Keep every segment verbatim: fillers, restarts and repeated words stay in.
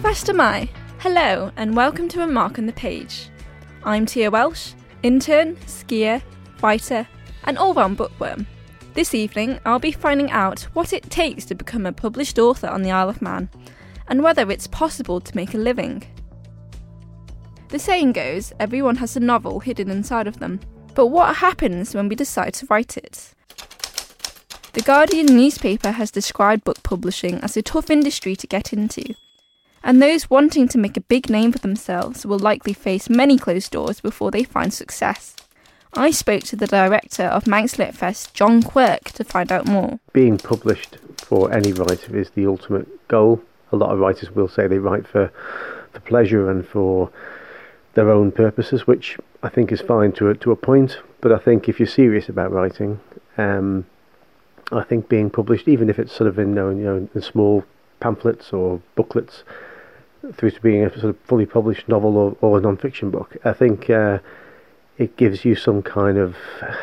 Fast am I? Hello and welcome to A Mark on the Page. I'm Tia Welsh, intern, skier, writer and all-round bookworm. This evening I'll be finding out what it takes to become a published author on the Isle of Man and whether it's possible to make a living. The saying goes, everyone has a novel hidden inside of them. But what happens when we decide to write it? The Guardian newspaper has described book publishing as a tough industry to get into, and those wanting to make a big name for themselves will likely face many closed doors before they find success. I spoke to the director of Manx Lit Fest, John Quirk, to find out more. Being published for any writer is the ultimate goal. A lot of writers will say they write for, for pleasure and for their own purposes, which I think is fine to a, to a point. But I think if you're serious about writing, um, I think being published, even if it's sort of in, you know, in small pamphlets or booklets, through to being a sort of fully published novel or, or a non-fiction book, I think uh, it gives you some kind of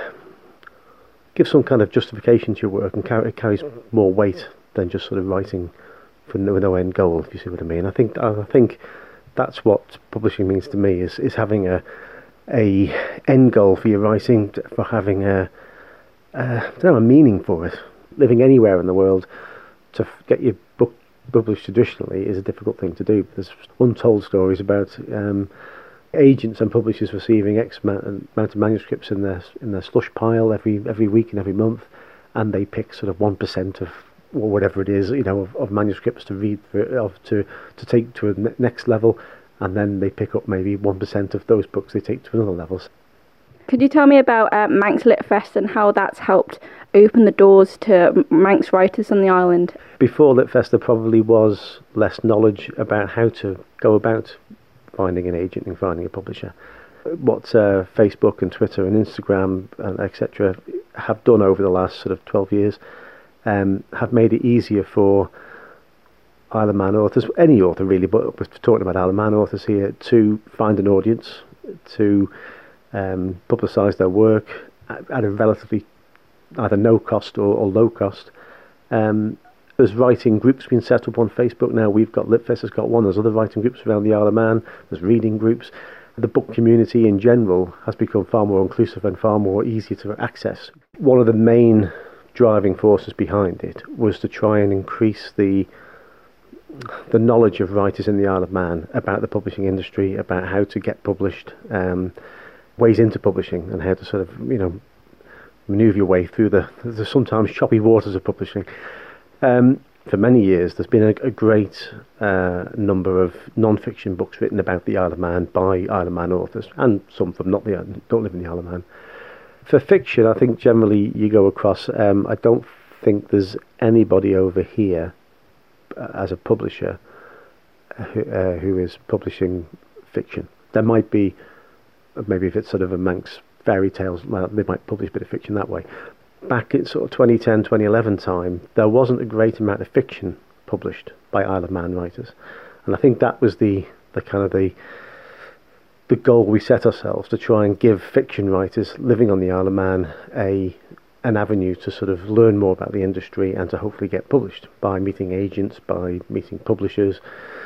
gives some kind of justification to your work, and car- it carries more weight than just sort of writing for no, no end goal, if you see what I mean. I think I think. That's what publishing means to me, is, is having a a end goal for your writing, for having a, a, I don't know, a meaning for it. Living anywhere in the world, to f- get your book published traditionally is a difficult thing to do. There's untold stories about um, agents and publishers receiving X amount, amount of manuscripts in their in their slush pile every every week and every month, and they pick sort of one percent of, or whatever it is, you know, of, of manuscripts to read, for, of to to take to a ne- next level, and then they pick up maybe one percent of those books they take to another level. Could you tell me about uh, Manx Lit Fest and how that's helped open the doors to Manx writers on the island? Before Lit Fest, there probably was less knowledge about how to go about finding an agent and finding a publisher. What uh, Facebook and Twitter and Instagram and et cetera have done over the last sort of twelve years Um, have made it easier for Isle of Man authors, any author really, but we're talking about Isle of Man authors here, to find an audience, to um, publicise their work at, at a relatively either no cost or, or low cost. Um, there's writing groups being set up on Facebook now. We've got Litfest has got one. There's other writing groups around the Isle of Man. There's reading groups. The book community in general has become far more inclusive and far more easy to access. One of the main driving forces behind it was to try and increase the the knowledge of writers in the Isle of Man about the publishing industry, about how to get published, um, ways into publishing, and how to sort of, you know, manoeuvre your way through the, the sometimes choppy waters of publishing. Um, for many years, there's been a, a great uh, number of non-fiction books written about the Isle of Man by Isle of Man authors, and some from not the don't live in the Isle of Man. For fiction, I think generally you go across, um, I don't think there's anybody over here uh, as a publisher uh, who, uh, who is publishing fiction. There might be, maybe if it's sort of a Manx fairy tales, well, they might publish a bit of fiction that way. Back in sort of twenty ten, twenty eleven time, there wasn't a great amount of fiction published by Isle of Man writers. And I think that was the, the kind of the the goal we set ourselves, to try and give fiction writers living on the Isle of Man a an avenue to sort of learn more about the industry and to hopefully get published by meeting agents, by meeting publishers.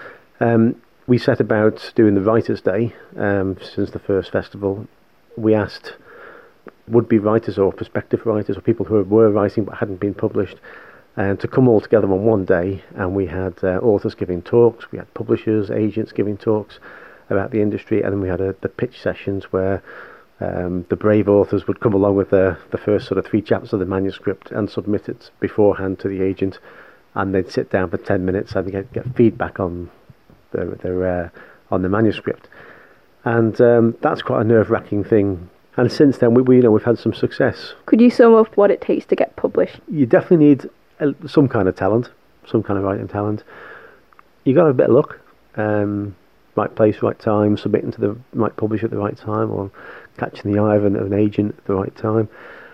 Um, we set about doing the Writers' Day um, since the first festival. We asked would-be writers or prospective writers or people who were writing but hadn't been published and to come all together on one day, and we had uh, authors giving talks, we had publishers, agents giving talks about the industry, and then we had a, the pitch sessions where um, the brave authors would come along with the, the first sort of three chapters of the manuscript and submit it beforehand to the agent, and they'd sit down for ten minutes and get, get feedback on their, their uh, on the manuscript. And um, that's quite a nerve-wracking thing. And since then, we, we you know we've had some success. Could you sum up what it takes to get published? You definitely need a, some kind of talent, some kind of writing talent. You got to have a bit of luck. Um, right place, right time, submitting to the right publisher at the right time, or catching the eye of an, of an agent at the right time.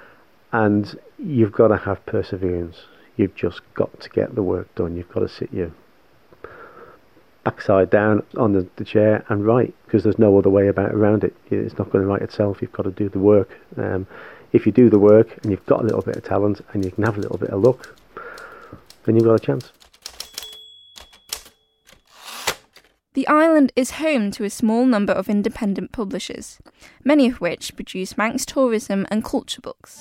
And you've got to have perseverance. You've just got to get the work done. You've got to sit your backside down on the, the chair and write, because there's no other way about around it. It's not going to write itself. You've got to do the work. Um, if you do the work and you've got a little bit of talent and you can have a little bit of luck, then you've got a chance. The island is home to a small number of independent publishers, many of which produce Manx tourism and culture books.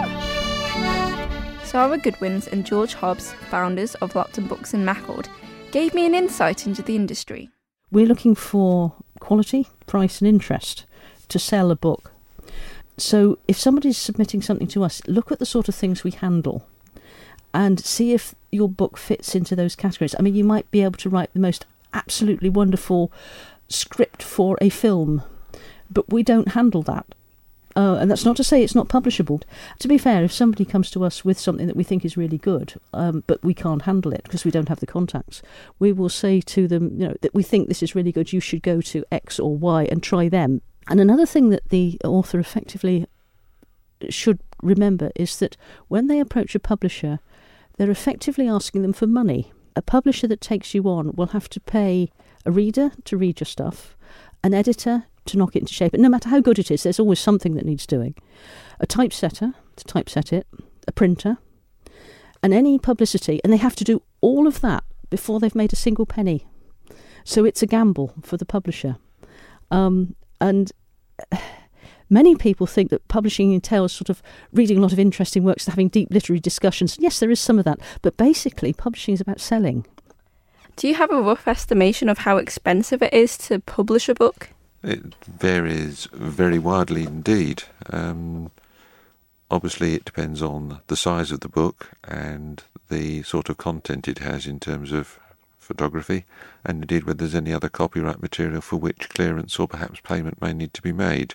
Sarah Goodwins and George Hobbs, founders of Lopton Books in Mackord, gave me an insight into the industry. We're looking for quality, price and interest to sell a book. So if somebody's submitting something to us, look at the sort of things we handle and see if your book fits into those categories. I mean, you might be able to write the most absolutely wonderful script for a film, but we don't handle that. Uh, and that's not to say it's not publishable. To be fair, if somebody comes to us with something that we think is really good, um, but we can't handle it because we don't have the contacts, we will say to them, you know, that we think this is really good, you should go to X or Y and try them. And another thing that the author effectively should remember is that when they approach a publisher, they're effectively asking them for money. A publisher that takes you on will have to pay a reader to read your stuff, an editor to knock it into shape. And no matter how good it is, there's always something that needs doing. A typesetter to typeset it, a printer, and any publicity. And they have to do all of that before they've made a single penny. So it's a gamble for the publisher. Um, and many people think that publishing entails sort of reading a lot of interesting works and having deep literary discussions. Yes, there is some of that. But basically, publishing is about selling. Do you have a rough estimation of how expensive it is to publish a book? It varies very widely indeed. Um, obviously, it depends on the size of the book and the sort of content it has in terms of photography, and indeed whether there's any other copyright material for which clearance or perhaps payment may need to be made.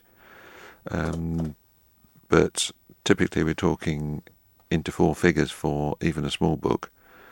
Um, but typically we're talking into four figures for even a small book.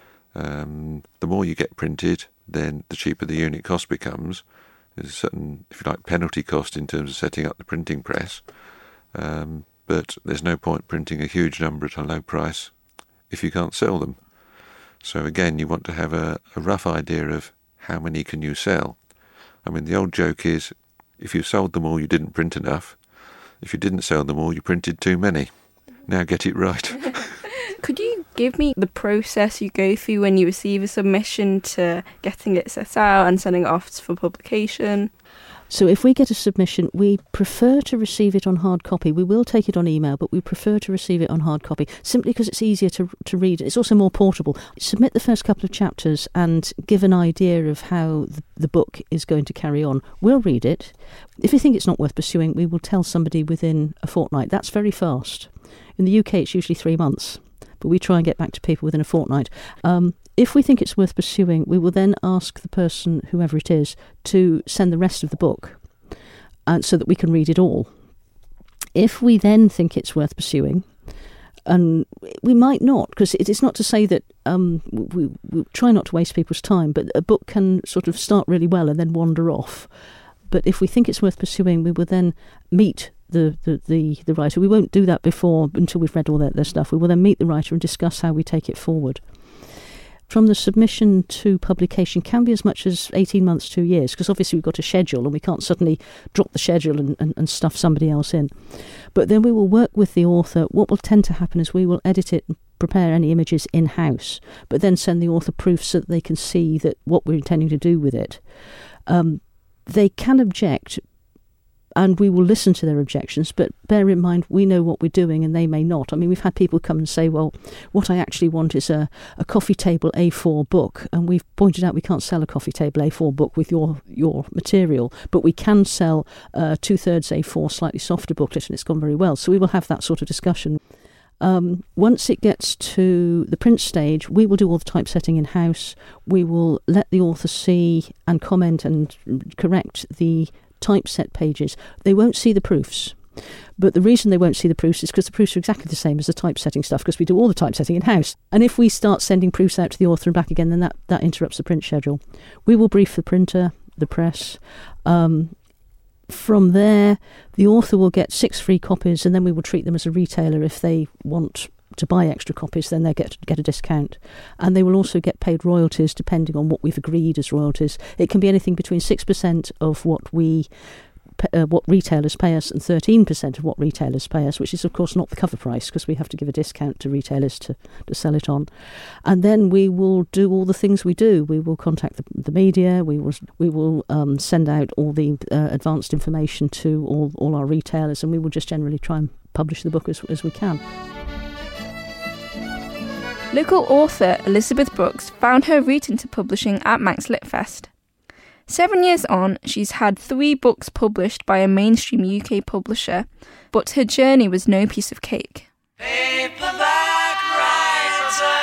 Um, the more you get printed, then the cheaper the unit cost becomes. There's a certain, if you like, penalty cost in terms of setting up the printing press. Um, but there's no point printing a huge number at a low price if you can't sell them. So again, you want to have a, a rough idea of how many can you sell. I mean, the old joke is, if you sold them all, you didn't print enough. If you didn't sell them all, you printed too many. Now get it right. Could you give me the process you go through when you receive a submission to getting it set out and sending it off for publication? So if we get a submission, we prefer to receive it on hard copy. We will take it on email, but we prefer to receive it on hard copy, simply because it's easier to to read. It's also more portable. Submit the first couple of chapters and give an idea of how the, the book is going to carry on. We'll read it. If you think it's not worth pursuing, we will tell somebody within a fortnight. That's very fast. In the U K, it's usually three months, but we try and get back to people within a fortnight. Um, If we think it's worth pursuing, we will then ask the person, whoever it is, to send the rest of the book uh, so that we can read it all. If we then think it's worth pursuing, and we might not, because it is not to say that um, we, we try not to waste people's time, but a book can sort of start really well and then wander off. But if we think it's worth pursuing, we will then meet the, the, the, the writer. We won't do that before, until we've read all their, their stuff. We will then meet the writer and discuss how we take it forward. From the submission to publication can be as much as eighteen months, two years, because obviously we've got a schedule and we can't suddenly drop the schedule and, and, and stuff somebody else in. But then we will work with the author. What will tend to happen is we will edit it and prepare any images in-house, but then send the author proofs so that they can see that what we're intending to do with it. Um, they can object, and we will listen to their objections, but bear in mind we know what we're doing and they may not. I mean, we've had people come and say, well, what I actually want is a, a coffee table A four book, and we've pointed out we can't sell a coffee table A four book with your your material, but we can sell a two-thirds A four slightly softer booklet, and it's gone very well. So we will have that sort of discussion. Um, once it gets to the print stage, we will do all the typesetting in-house. We will let the author see and comment and correct the typeset pages. They won't see the proofs, but the reason they won't see the proofs is because the proofs are exactly the same as the typesetting stuff, because we do all the typesetting in-house. And if we start sending proofs out to the author and back again, then that, that interrupts the print schedule. We will brief the printer, the press. Um, from there, the author will get six free copies, and then we will treat them as a retailer. If they want to buy extra copies, then they get get a discount, and they will also get paid royalties depending on what we've agreed as royalties. It can be anything between six percent of what we uh, what retailers pay us and thirteen percent of what retailers pay us, which is of course not the cover price because we have to give a discount to retailers to, to sell it on. And then we will do all the things we do. We will contact the, the media, we will we will um, send out all the uh, advanced information to all, all our retailers, and we will just generally try and publish the book as, as we can. Local author Elizabeth Brooks found her route into publishing at Manx Lit Fest. Seven years on, she's had three books published by a mainstream U K publisher, but her journey was no piece of cake. Paperback writer.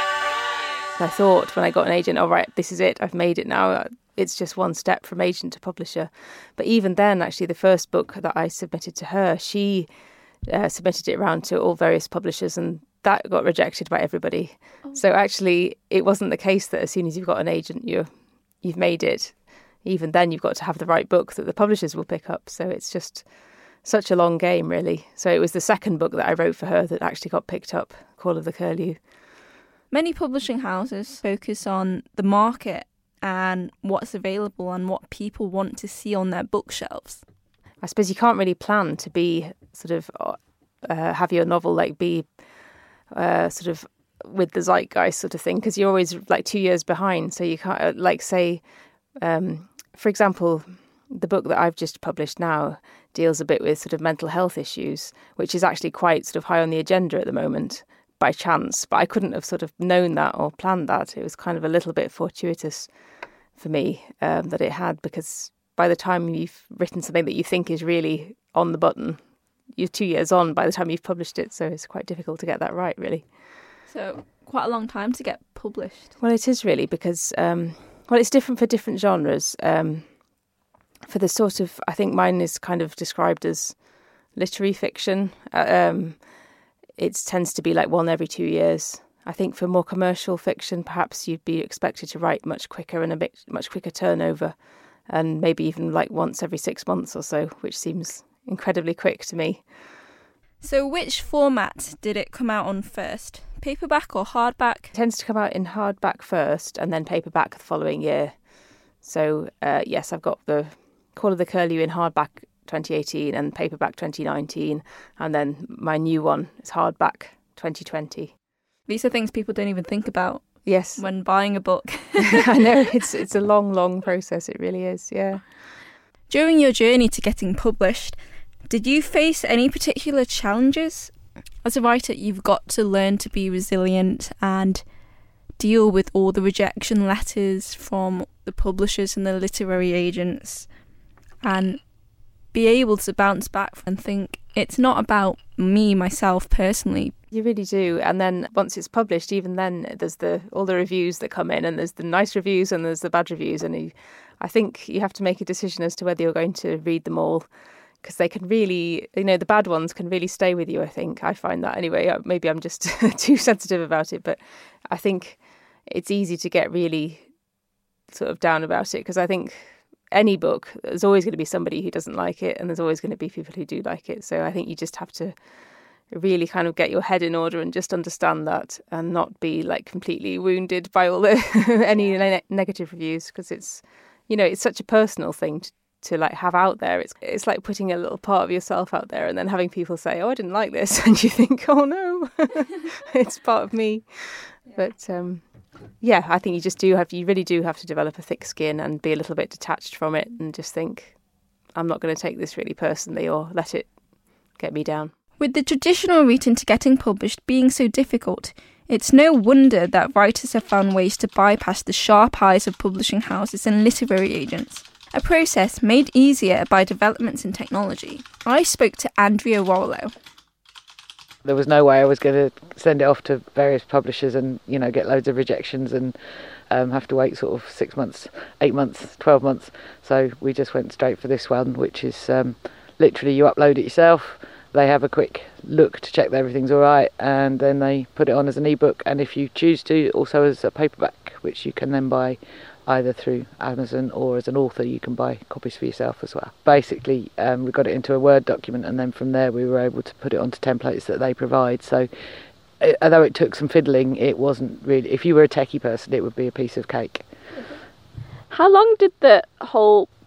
I thought when I got an agent, all right, this is it, I've made it now. It's just one step from agent to publisher. But even then, actually, the first book that I submitted to her, she uh, submitted it around to all various publishers, and that got rejected by everybody. Oh. So actually, it wasn't the case that as soon as you've got an agent, you're, you've made it. Even then, you've got to have the right book that the publishers will pick up. So it's just such a long game, really. So it was the second book that I wrote for her that actually got picked up, Call of the Curlew. Many publishing houses focus on the market and what's available and what people want to see on their bookshelves. I suppose you can't really plan to be sort of uh, have your novel like be uh, sort of with the zeitgeist sort of thing, because you're always like two years behind. So you can't uh, like say, um, for example, the book that I've just published now deals a bit with sort of mental health issues, which is actually quite sort of high on the agenda at the moment by chance. But I couldn't have sort of known that or planned that. It was kind of a little bit fortuitous for me um, that it had, because by the time you've written something that you think is really on the button, you're two years on by the time you've published it. So it's quite difficult to get that right, really. So quite a long time to get published. Well, it is really, because, um, well, it's different for different genres. Um, for the sort of, I think mine is kind of described as literary fiction. Uh, um, it tends to be like one every two years. I think for more commercial fiction, perhaps you'd be expected to write much quicker and a bit much quicker turnover, and maybe even like once every six months or so, which seems incredibly quick to me. So which format did it come out on first? Paperback or hardback? It tends to come out in hardback first and then paperback the following year. So uh, yes, I've got the Call of the Curlew in hardback twenty eighteen and paperback twenty nineteen, and then my new one is hardback twenty twenty. These are things people don't even think about. Yes. When buying a book. I know, it's it's a long, long process. It really is, yeah. During your journey to getting published, did you face any particular challenges? As a writer, you've got to learn to be resilient and deal with all the rejection letters from the publishers and the literary agents, and be able to bounce back and think, it's not about me, myself, personally. You really do. And then once it's published, even then there's the all the reviews that come in, and there's the nice reviews and there's the bad reviews. And you, I think you have to make a decision as to whether you're going to read them all, because they can really, you know, the bad ones can really stay with you, I think. I find that anyway. Maybe I'm just too sensitive about it, but I think it's easy to get really sort of down about it, because I think any book, there's always going to be somebody who doesn't like it, and there's always going to be people who do like it. So I think you just have to really kind of get your head in order and just understand that, and not be like completely wounded by all the any ne- negative reviews, because it's, you know, it's such a personal thing to, to like have out there. It's it's like putting a little part of yourself out there and then having people say, oh, I didn't like this, and you think, oh no, it's part of me. Yeah. But um yeah, I think you just do have, you really do have to develop a thick skin and be a little bit detached from it, and just think, I'm not going to take this really personally or let it get me down. With the traditional route into getting published being so difficult, it's no wonder that writers have found ways to bypass the sharp eyes of publishing houses and literary agents, a process made easier by developments in technology. I spoke to Andrea Rollo. There was no way I was going to send it off to various publishers and, you know, get loads of rejections and um, have to wait sort of six months, eight months, twelve months. So we just went straight for this one, which is um, literally you upload it yourself. They have a quick look to check that everything's all right, and then they put it on as an ebook, and if you choose to, also as a paperback, which you can then buy either through Amazon, or as an author you can buy copies for yourself as well. Basically, um, we got it into a Word document, and then from there we were able to put it onto templates that they provide. So it, although it took some fiddling, it wasn't really, if you were a techie person, it would be a piece of cake. How long did the whole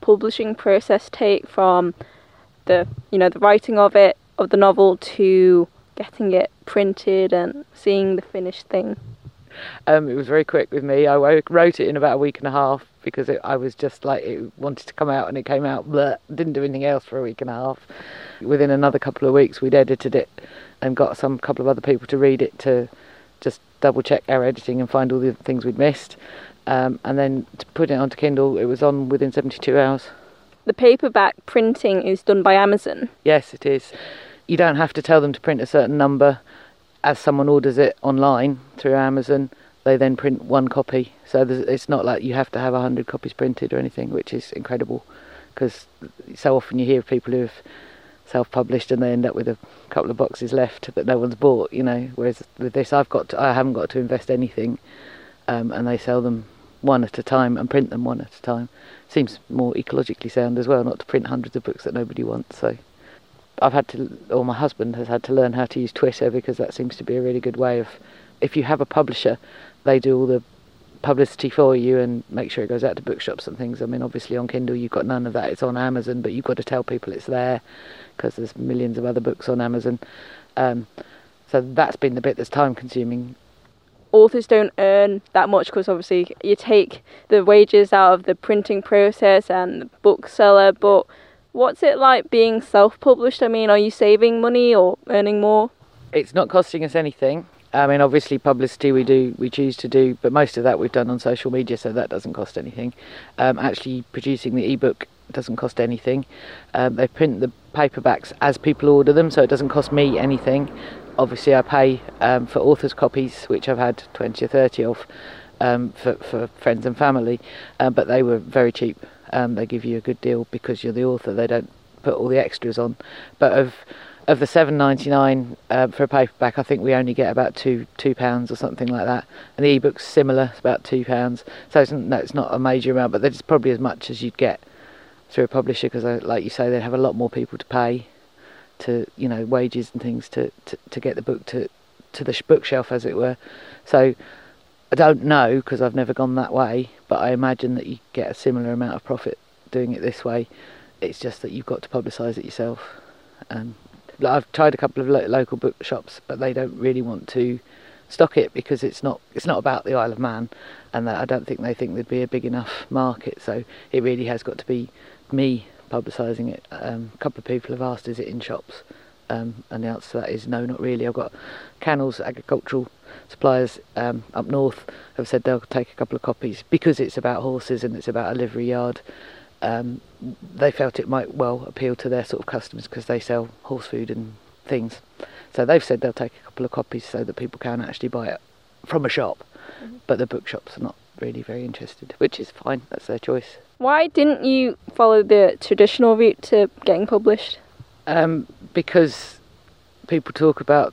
publishing process take from the, you know, the writing of it, of the novel, to getting it printed and seeing the finished thing? Um, it was very quick with me. I wrote it in about a week and a half because it, I was just like, it wanted to come out and it came out, bleh, didn't do anything else for a week and a half. Within another couple of weeks we'd edited it and got some couple of other people to read it to just double check our editing and find all the things we'd missed. Um, and then to put it onto Kindle, it was on within seventy-two hours. The paperback printing is done by Amazon? Yes, it is. You don't have to tell them to print a certain number. As someone orders it online through Amazon, they then print one copy. So it's not like you have to have one hundred copies printed or anything, which is incredible, because so often you hear of people who've self-published and they end up with a couple of boxes left that no one's bought, you know. Whereas with this, I've got to, I haven't got to invest anything, um, and they sell them one at a time and print them one at a time. Seems more ecologically sound as well, not to print hundreds of books that nobody wants. So I've had to, or my husband has had to learn how to use Twitter, because that seems to be a really good way of, if you have a publisher, they do all the publicity for you and make sure it goes out to bookshops and things. I mean, obviously on Kindle you've got none of that. It's on Amazon, but you've got to tell people it's there because there's millions of other books on Amazon. Um, so that's been the bit that's time consuming. Authors don't earn that much because obviously you take the wages out of the printing process and the bookseller, but what's it like being self-published? I mean, are you saving money or earning more? It's not costing us anything. I mean, obviously publicity we do, we choose to do, but most of that we've done on social media, so that doesn't cost anything. Um, actually producing the ebook doesn't cost anything. Um, they print the paperbacks as people order them, so it doesn't cost me anything. Obviously I pay um, for authors' copies, which I've had twenty or thirty of, um, for, for friends and family, uh, but they were very cheap. Um, they give you a good deal because you're the author. They don't put all the extras on. But of of the seven ninety-nine uh, for a paperback, I think we only get about two two pounds or something like that. And the ebook's similar, it's about two pounds. So it's, no, it's not a major amount, but it's probably as much as you'd get through a publisher, because, like you say, they'd have a lot more people to pay, to, you know, wages and things to, to, to get the book to to the bookshelf, as it were. So I don't know, because I've never gone that way, but I imagine that you get a similar amount of profit doing it this way. It's just that you've got to publicise it yourself. Um, I've tried a couple of lo- local bookshops, but they don't really want to stock it because it's not it's not about the Isle of Man, and that I don't think they think there'd be a big enough market. So it really has got to be me publicising it. Um, a couple of people have asked, is it in shops? Um, and the answer to that is no, not really. I've got Cannel's Agricultural Suppliers um, up north have said they'll take a couple of copies because it's about horses and it's about a livery yard. Um, they felt it might well appeal to their sort of customers because they sell horse food and things. So they've said they'll take a couple of copies so that people can actually buy it from a shop. Mm-hmm. But the bookshops are not really very interested, which is fine, that's their choice. Why didn't you follow the traditional route to getting published? Um, because people talk about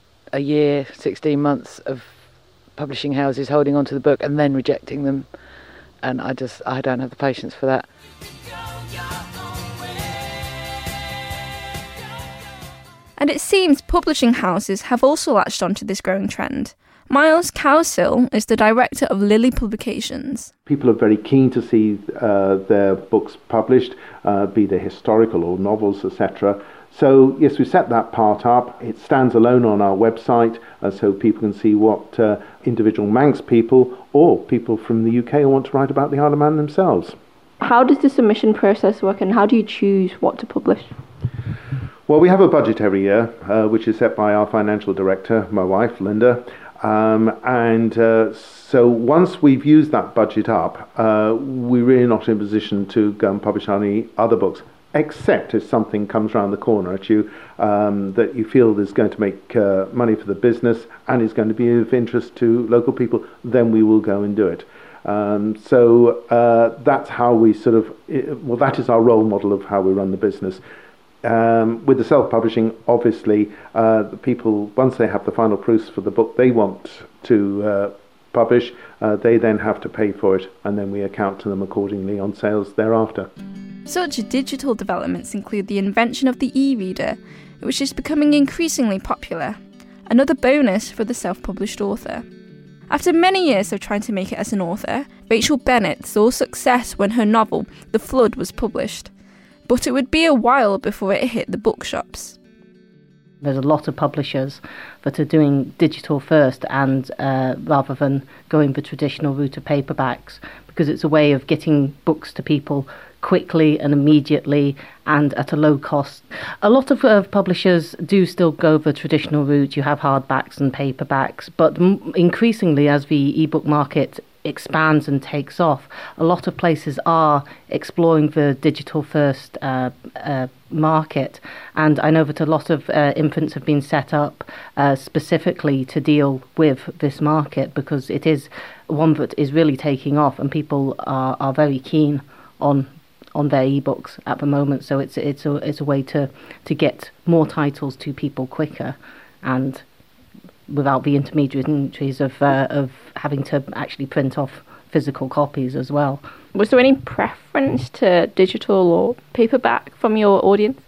a year, sixteen months of publishing houses holding on to the book and then rejecting them, and I just I don't have the patience for that. And it seems publishing houses have also latched onto this growing trend. Miles Cowsill is the director of Lily Publications. People are very keen to see uh, their books published, uh, be they historical or novels, et cetera. So yes, we set that part up. It stands alone on our website, uh, so people can see what uh, individual Manx people or people from the U K who want to write about the Isle of Man themselves. How does the submission process work, and how do you choose what to publish? Well, we have a budget every year, uh, which is set by our financial director, my wife, Linda. Um, and uh, so once we've used that budget up, uh, we're really not in a position to go and publish any other books, except if something comes around the corner at you um, that you feel is going to make uh, money for the business and is going to be of interest to local people, then we will go and do it. Um, so uh, that's how we sort of, well, that is our role model of how we run the business. Um, with the self-publishing, obviously, uh, the people, once they have the final proofs for the book they want to uh, publish, uh, they then have to pay for it, and then we account to them accordingly on sales thereafter. Such digital developments include the invention of the e-reader, which is becoming increasingly popular, another bonus for the self-published author. After many years of trying to make it as an author, Rachel Bennett saw success when her novel, The Flood, was published. But it would be a while before it hit the bookshops. There's a lot of publishers that are doing digital first and uh, rather than going the traditional route of paperbacks, because it's a way of getting books to people quickly and immediately and at a low cost. A lot of uh, publishers do still go the traditional route. You have hardbacks and paperbacks, but m- increasingly as the ebook market expands and takes off, a lot of places are exploring the digital first uh, uh, market, and I know that a lot of uh, imprints have been set up uh, specifically to deal with this market, because it is one that is really taking off and people are, are very keen on on their ebooks at the moment. So it's it's a it's a way to to get more titles to people quicker and without the intermediaries of uh, of having to actually print off physical copies as well. Was there any preference to digital or paperback from your audience?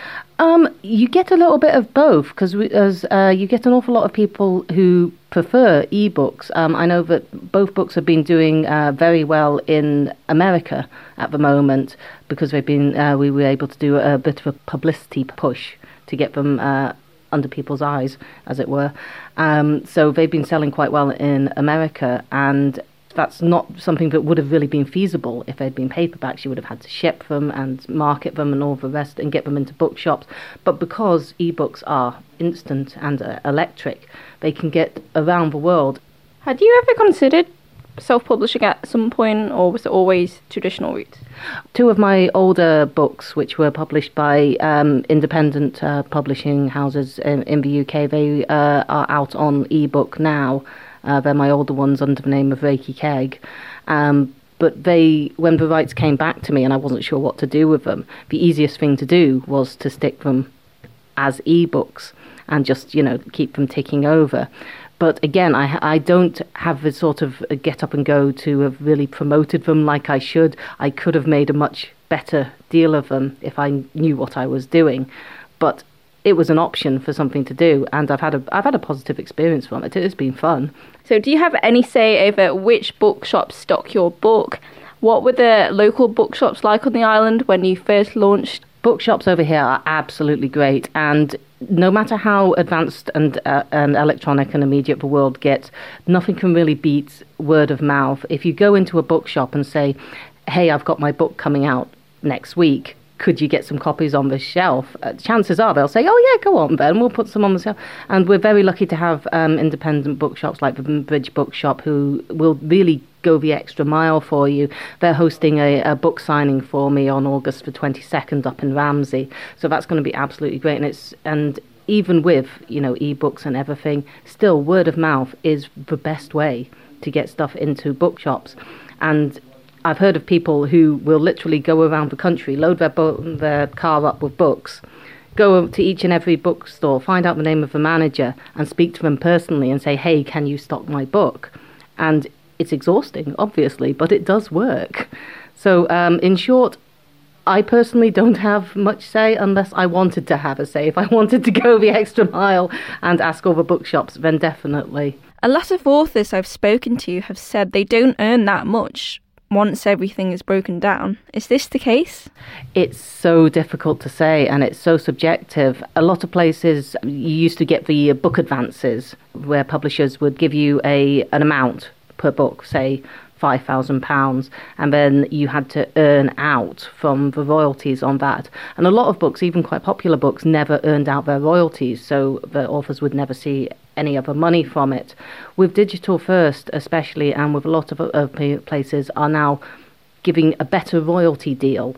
Um, you get a little bit of both, because as uh, you get an awful lot of people who prefer ebooks. Um, I know that both books have been doing uh, very well in America at the moment, because they've been uh, we were able to do a bit of a publicity push to get them uh, under people's eyes, as it were. Um, so they've been selling quite well in America, and that's not something that would have really been feasible if they'd been paperbacks. You would have had to ship them and market them and all the rest and get them into bookshops. But because ebooks are instant and uh, electric, they can get around the world. Had you ever considered self-publishing at some point, or was it always traditional route? Two of my older books, which were published by um, independent uh, publishing houses in, in the U K, they uh, are out on ebook now. Uh, they're my older ones under the name of Reiki Keg. Um, but they, when the rights came back to me and I wasn't sure what to do with them, the easiest thing to do was to stick them as ebooks and just, you know, keep them ticking over. But again, I, I don't have the sort of get up and go to have really promoted them like I should. I could have made a much better deal of them if I knew what I was doing. But it was an option for something to do, and I've had a I've had a positive experience from it. It has been fun. So do you have any say over which bookshops stock your book? What were the local bookshops like on the island when you first launched? Bookshops over here are absolutely great, and no matter how advanced and uh, and electronic and immediate the world gets, nothing can really beat word of mouth. If you go into a bookshop and say, hey, I've got my book coming out next week, could you get some copies on the shelf? Uh, chances are they'll say, oh yeah, go on then, we'll put some on the shelf. And we're very lucky to have um, independent bookshops like the Bridge Bookshop, who will really go the extra mile for you. They're hosting a, a book signing for me on August the twenty-second up in Ramsey, so that's going to be absolutely great. And it's and even with, you know, ebooks and everything, still word of mouth is the best way to get stuff into bookshops. And I've heard of people who will literally go around the country, load their bo- their car up with books, go to each and every bookstore, find out the name of the manager and speak to them personally and say, hey, can you stock my book? And it's exhausting, obviously, but it does work. So um, in short, I personally don't have much say unless I wanted to have a say. If I wanted to go the extra mile and ask all the bookshops, then definitely. A lot of authors I've spoken to have said they don't earn that much once everything is broken down. Is this the case? It's so difficult to say, and it's so subjective. A lot of places, you used to get the book advances, where publishers would give you a an amount per book, say five thousand pounds, and then you had to earn out from the royalties on that. And a lot of books, even quite popular books, never earned out their royalties, so the authors would never see any other money from it. With Digital First especially, and with a lot of other places, are now giving a better royalty deal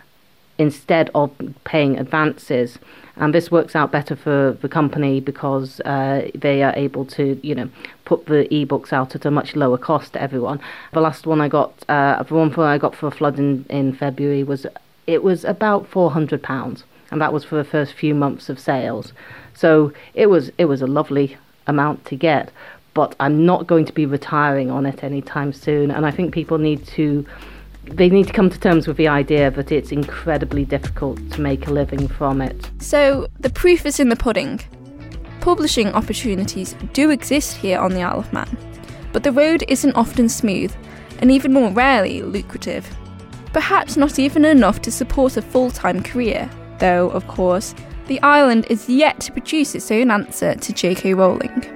instead of paying advances. And this works out better for the company because uh, they are able to, you know, put the ebooks out at a much lower cost to everyone. The last one I got, uh, the one I got for a flood in, in February was, it was about four hundred pounds, and that was for the first few months of sales. So it was it was a lovely amount to get, but I'm not going to be retiring on it anytime soon, and I think people need to they need to come to terms with the idea that it's incredibly difficult to make a living from it. So the proof is in the pudding. Publishing opportunities do exist here on the Isle of Man, but the road isn't often smooth, and even more rarely lucrative. Perhaps not even enough to support a full-time career, though, of course, the island is yet to produce its own answer to J K Rowling.